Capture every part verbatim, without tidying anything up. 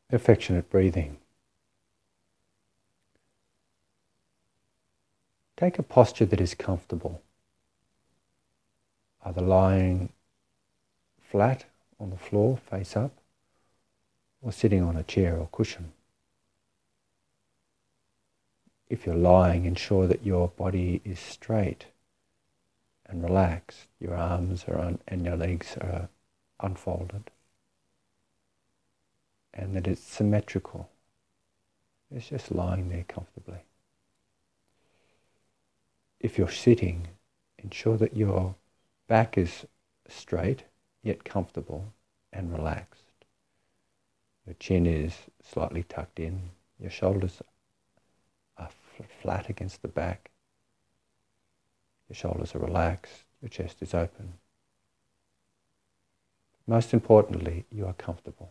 affectionate breathing. Take a posture that is comfortable, either lying flat on the floor, face up, or sitting on a chair or cushion. If you're lying, ensure that your body is straight and relaxed. Your arms are un- and your legs are unfolded, and that it's symmetrical. It's just lying there comfortably. If you're sitting, ensure that your back is straight, yet comfortable and relaxed. Your chin is slightly tucked in. Your shoulders are flat against the back. Your shoulders are relaxed. Your chest is open. Most importantly, you are comfortable.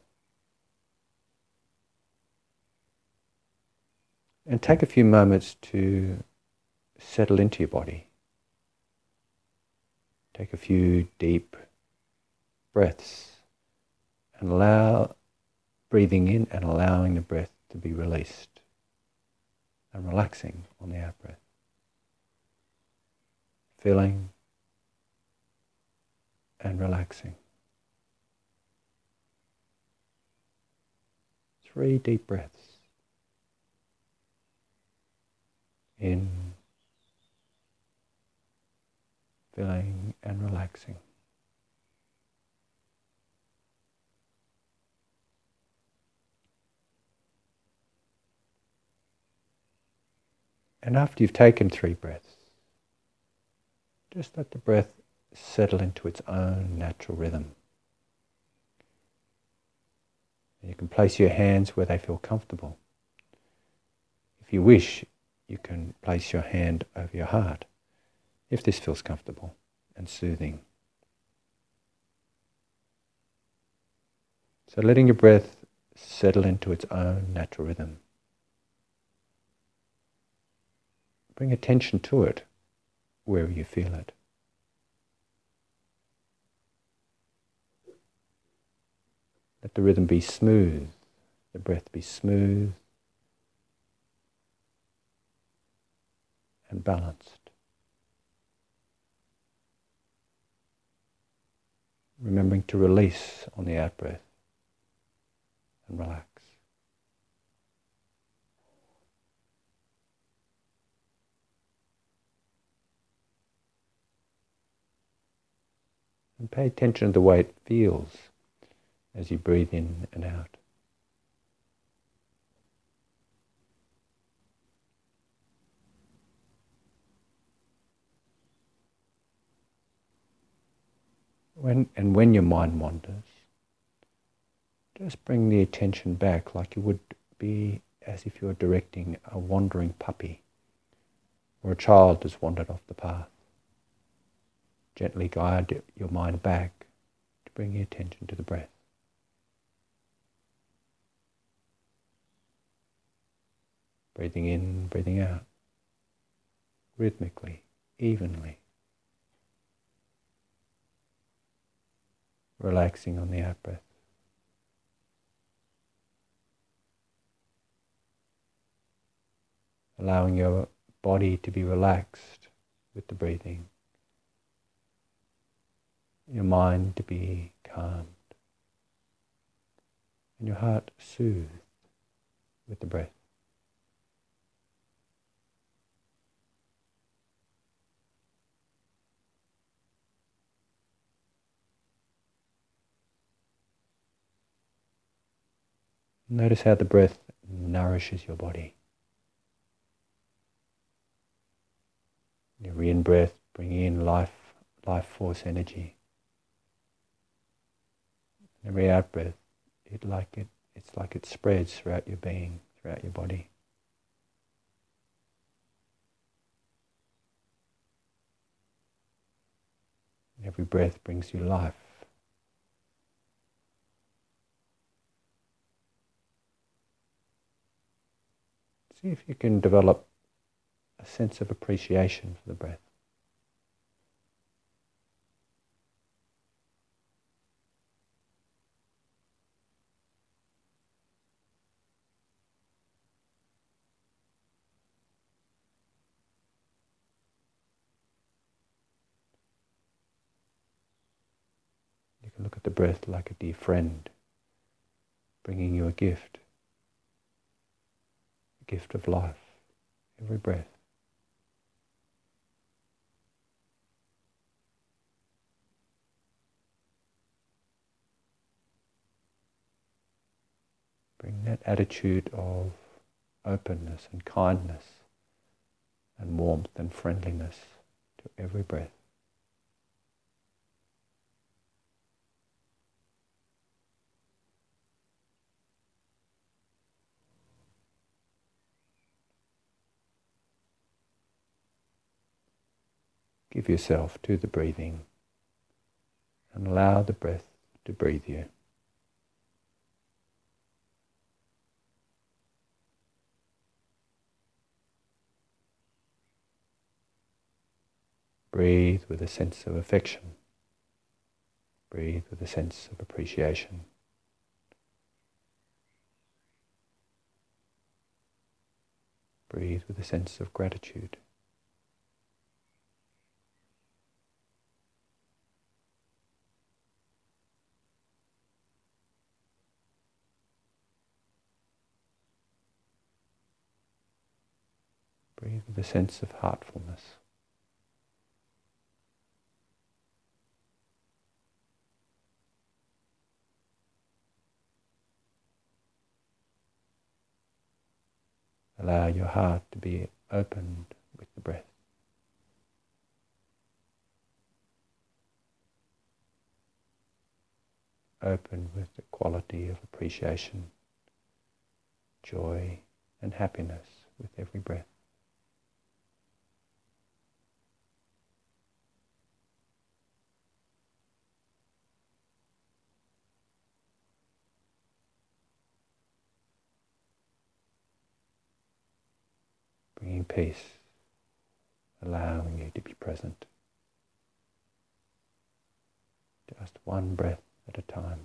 And take a few moments to settle into your body. Take a few deep breaths and allow breathing in and allowing the breath to be released and relaxing on the out-breath. Filling and relaxing. Three deep breaths. In, filling and relaxing. And after you've taken three breaths, just let the breath settle into its own natural rhythm. And you can place your hands where they feel comfortable. If you wish, you can place your hand over your heart, if this feels comfortable and soothing. So letting your breath settle into its own natural rhythm. Bring attention to it wherever you feel it. Let the rhythm be smooth, the breath be smooth and balanced. Remembering to release on the out-breath and relax. And pay attention to the way it feels as you breathe in and out. When, and when your mind wanders, just bring the attention back like you would be as if you were directing a wandering puppy or a child has wandered off the path. Gently guide your mind back to bring your attention to the breath. Breathing in, breathing out, rhythmically, evenly. Relaxing on the out-breath. Allowing your body to be relaxed with the breathing. Your mind to be calmed. And your heart soothed with the breath. Notice how the breath nourishes your body. Every in-breath, bringing in life, life force energy. Every out-breath, it like it, it's like it spreads throughout your being, throughout your body. Every breath brings you life. See if you can develop a sense of appreciation for the breath. the breath like a dear friend, bringing you a gift, a gift of life, every breath. Bring that attitude of openness and kindness and warmth and friendliness to every breath. Give yourself to the breathing and allow the breath to breathe you. Breathe with a sense of affection. Breathe with a sense of appreciation. Breathe with a sense of gratitude. Breathe with a sense of heartfulness. Allow your heart to be opened with the breath. Open with the quality of appreciation, joy and happiness with every breath. Bringing peace, allowing you to be present. Just one breath at a time.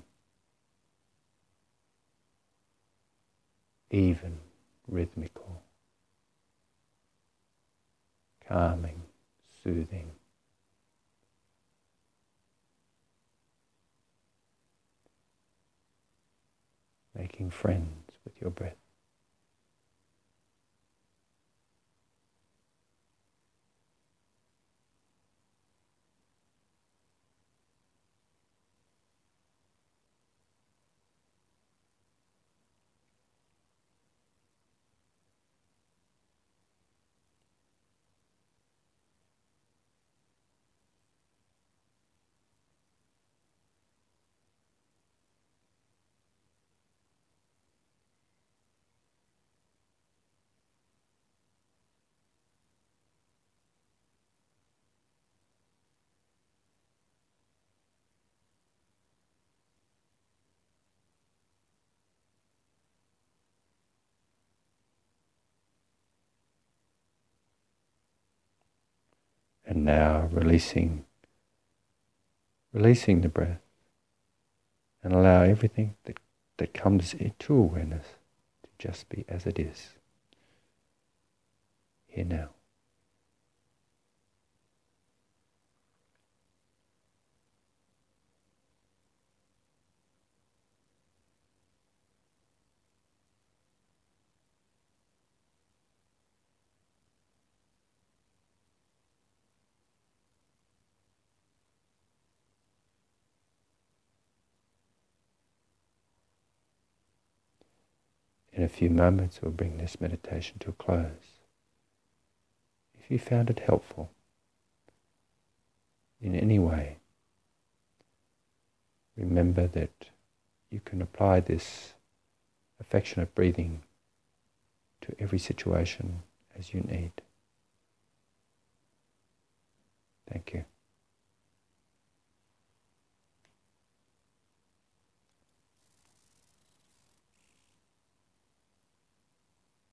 Even, rhythmical, calming, soothing. Making friends with your breath. And now releasing, releasing the breath, and allow everything that, that comes into awareness to just be as it is, here now. In a few moments, we'll bring this meditation to a close. If you found it helpful in any way, remember that you can apply this affectionate breathing to every situation as you need. Thank you.